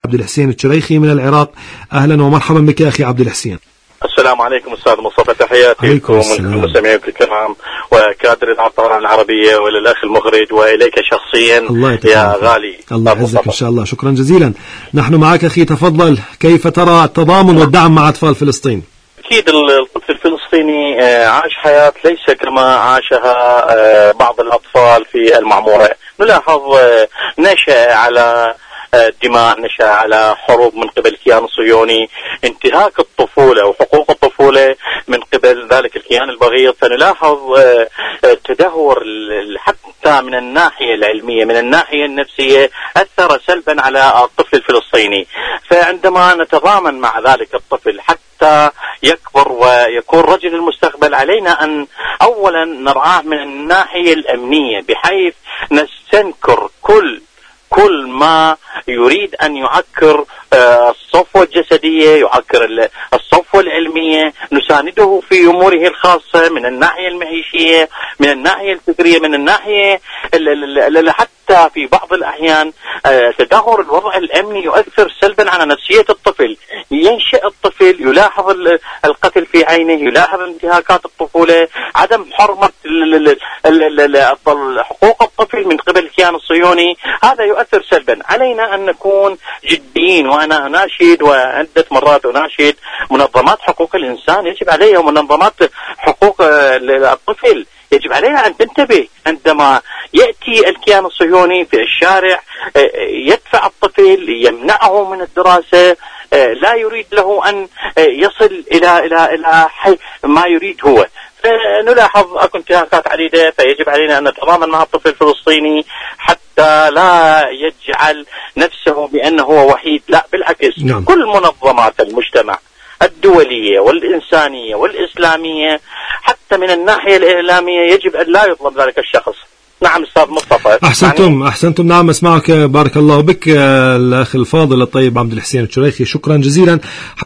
عبد الحسين الشريخي من العراق. أهلا ومرحبا بك أخي عبد الحسين. السلام عليكم أستاذ مصطفى، تحياتي لكم والمستمعين الكرام وكادر الإذاعة العربية وللأخ المخرج وإليك شخصيا يا غالي. الله يعزك إن شاء الله. شكرا جزيلا. نحن معك أخي، تفضل. كيف ترى التضامن والدعم مع أطفال فلسطين؟ أكيد الطفل الفلسطيني عاش حياة ليس كما عاشها بعض الأطفال في المعمورة. نلاحظ نشأ على دماء، نشأ على حروب من قبل الكيان الصهيوني، انتهاك الطفولة وحقوق الطفولة من قبل ذلك الكيان البغيض. فنلاحظ تدهور حتى من الناحية العلمية، من الناحية النفسية، أثر سلبا على الطفل الفلسطيني. فعندما نتضامن مع ذلك الطفل حتى يكبر ويكون رجل المستقبل، علينا أن أولا نرعاه من الناحية الأمنية، بحيث نستنكر كل ما يريد أن يعكر الصفوة الجسدية، يعكر الصفوة العلمية، نسانده في أموره الخاصة من الناحية المعيشية، من الناحية الفكرية، من الناحية حتى في بعض الأحيان تدهور الوضع الأمني يؤثر سلبا على نفسية الطفل. ينشأ الطفل يلاحظ القتل في عينه، يلاحظ انتهاكات الطفولة، عدم حرمة حقوق الطفل من قبل الكيان الصهيوني، هذا يؤثر سلبا. علينا أن نكون جديين، وأنا أناشد وعدة مرات أناشد منظمات حقوق الإنسان، يجب عليها ومنظمات حقوق الطفل يجب عليها أن تنتبه عندما يأتي الكيان الصهيوني في الشارع، يدفع الطفل، يمنعه من الدراسة، لا يريد له أن يصل إلى ما يريد هو. فنلاحظ انتهاكات عديدة، فيجب علينا أن نتضامن مع الطفل الفلسطيني حتى لا يجعل نفسه بأنه هو وحيد، لا بالعكس. نعم. كل منظمات المجتمع الدولية والإنسانية والإسلامية حتى من الناحية الإعلامية يجب أن لا يظلم ذلك الشخص. نعم أستاذ مصطفى. أحسنتم. نعم أسمعك. بارك الله بك الأخ الفاضل الطيب عبد الحسين الشريخي، شكرا جزيلا.